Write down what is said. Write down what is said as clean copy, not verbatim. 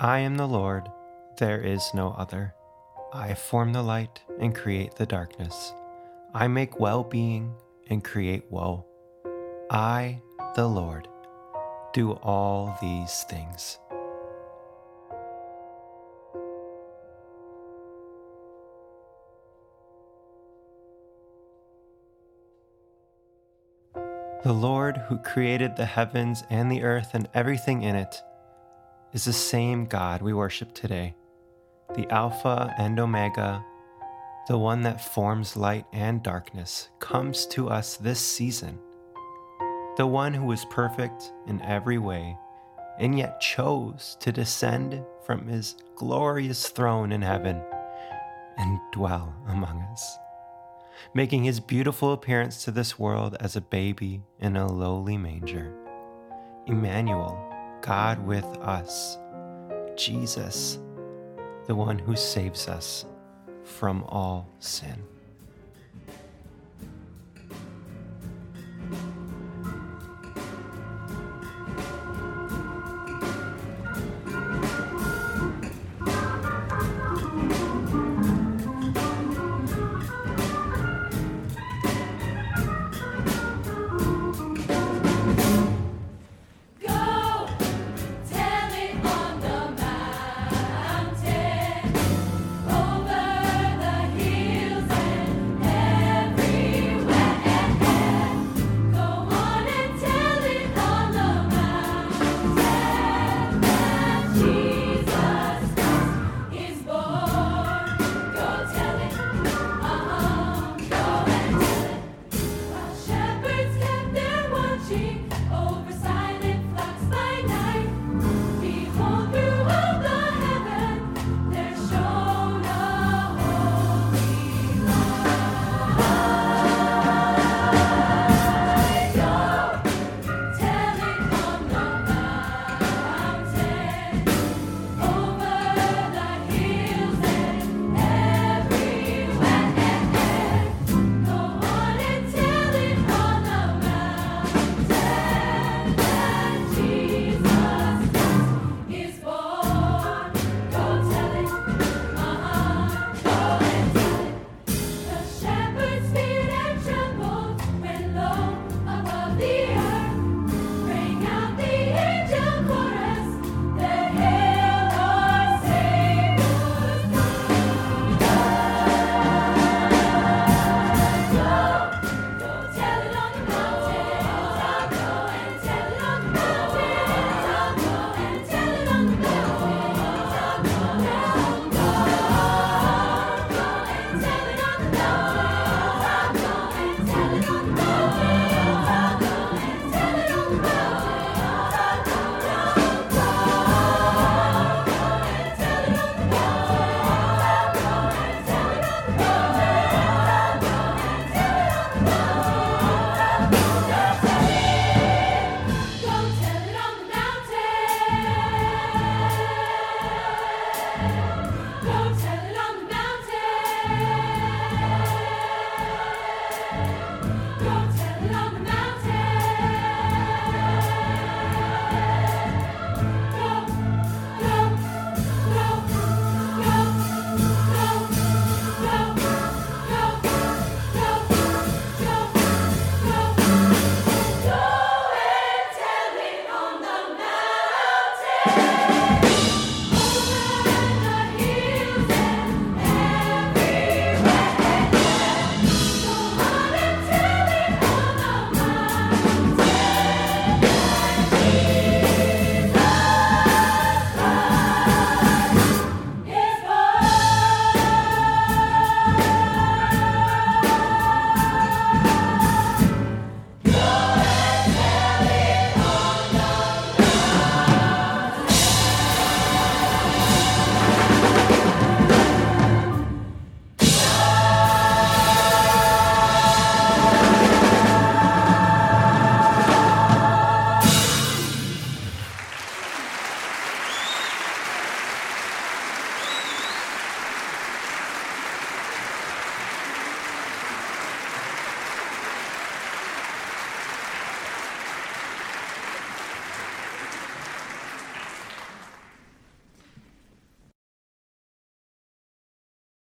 I am the Lord, there is no other. I form the light and create the darkness. I make well-being and create woe. I, the Lord, do all these things. The Lord who created the heavens and the earth and everything in it is the same God we worship today, the Alpha and Omega, the one that forms light and darkness, comes to us this season, the one who is perfect in every way and yet chose to descend from his glorious throne in heaven and dwell among us, making his beautiful appearance to this world as a baby in a lowly manger. Emmanuel, God with us, Jesus, the one who saves us from all sin.